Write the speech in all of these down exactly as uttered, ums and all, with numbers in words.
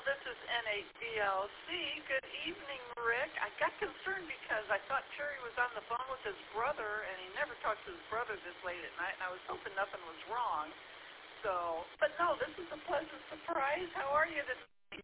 this is N eight B L C. Good evening, Rick. I got concerned because I thought Terry was on the phone with his brother, and he never talks to his brother this late at night, and I was hoping nothing was wrong. So, but no, this is a pleasant surprise. How are you this evening?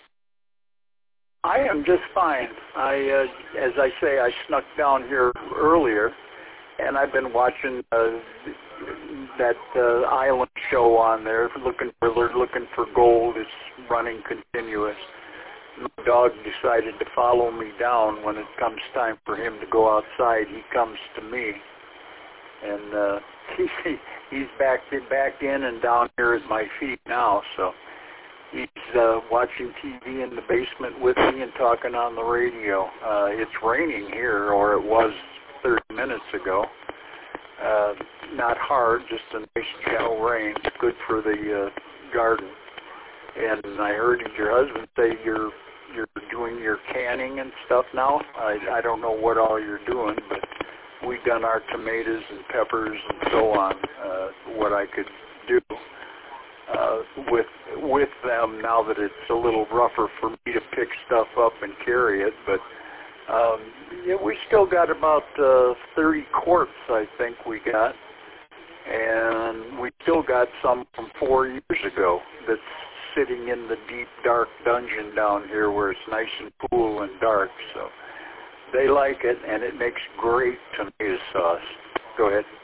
I am just fine. I, uh, as I say, I snuck down here earlier, and I've been watching uh, that uh, island show on there, looking for they're looking for gold. It's running continuous. My dog decided to follow me down. When it comes time for him to go outside, he comes to me, and uh, he, he's back back in and down here at my feet now. So he's uh, watching T V in the basement with me and talking on the radio. Uh, it's raining here, or it was thirty minutes ago. Uh, not hard, just a nice gentle rain, good for the uh, garden. And I heard your husband say you're you're doing your canning and stuff now. I, I don't know what all you're doing, but we've done our tomatoes and peppers and so on, uh, what I could do uh, with with them now that it's a little rougher for me to pick stuff up and carry it. But um, yeah, we still got about uh, thirty quarts, I think we got. And we still got some from four years ago that's sitting in the deep, dark dungeon down here where it's nice and cool and dark. So they like it, and it makes great tomato sauce. Go ahead.